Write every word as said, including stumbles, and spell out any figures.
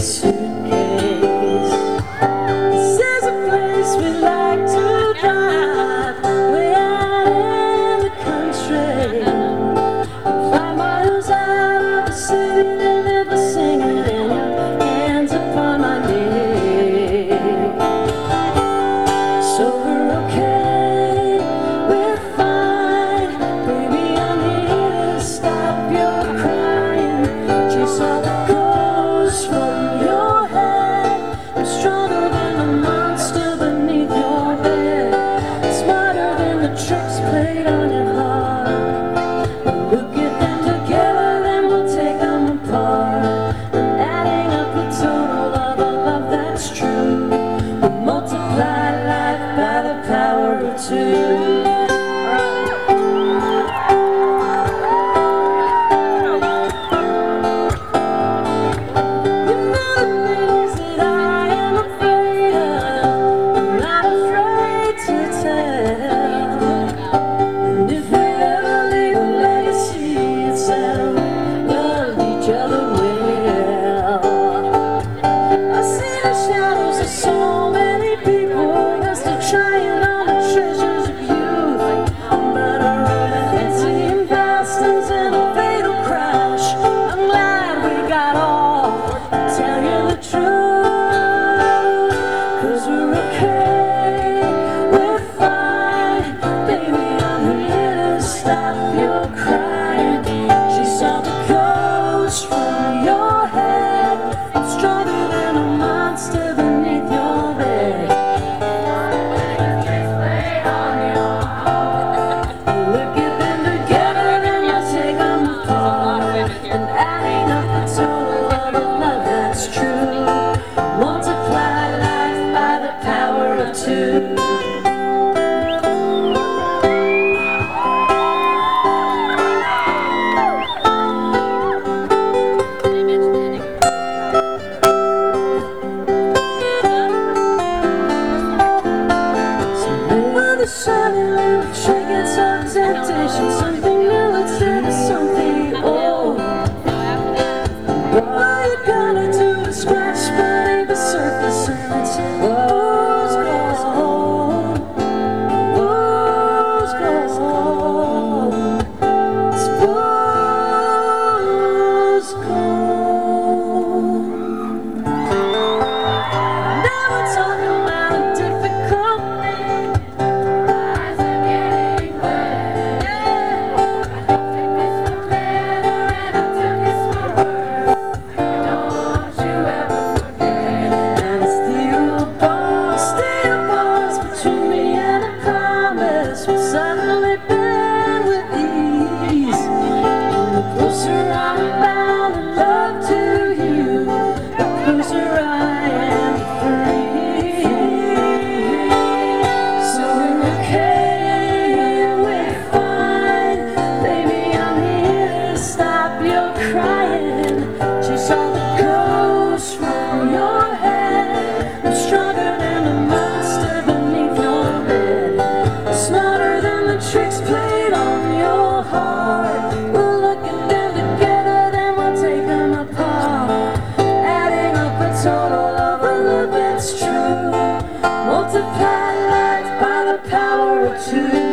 suitcase. This is a place we like to drive, way out in the country, five miles out of the city, live a singing and your hands upon my knee. So we're okay, we're fine, baby, I'm here to stop your crying. Chase all the ghosts from your head. I'm stronger than the monster beneath your bed, smarter than the tricks played on your heart. We'll get them together, then we'll take them apart, and adding up the total of a love that's true, we'll multiply life by the power of two. So many people just trying on the treasures of youth, but our romantic bastards in a fatal crash. I'm glad we got off, tell you the truth, 'cause we're okay, we're fine, baby, I'm here to stop your crying. She saw the ghost from your head, I'm stronger than a monster beneath your bed. Look at them together, then you take them apart, and adding up the total of a love that's true, multiply life by the power of two. Shining little trinkets of temptation, something new instead of something old. All you gotta do is scratch beneath the surface, and it's rose gold, rose gold, it's rose gold. Now we're talking about a difficult thing. Suddenly bend with ease, and the closer I'm bound in love to you, the closer I am free. So we're okay, we're fine, baby, I'm here to stop your crying. Chase all the ghosts from your head, I'm stronger than a monster beneath your bed, smarter than the tricks played on your heart. We'll look at them together, then we'll take them apart, adding up a total of a love that's true, multiply life by the power of two.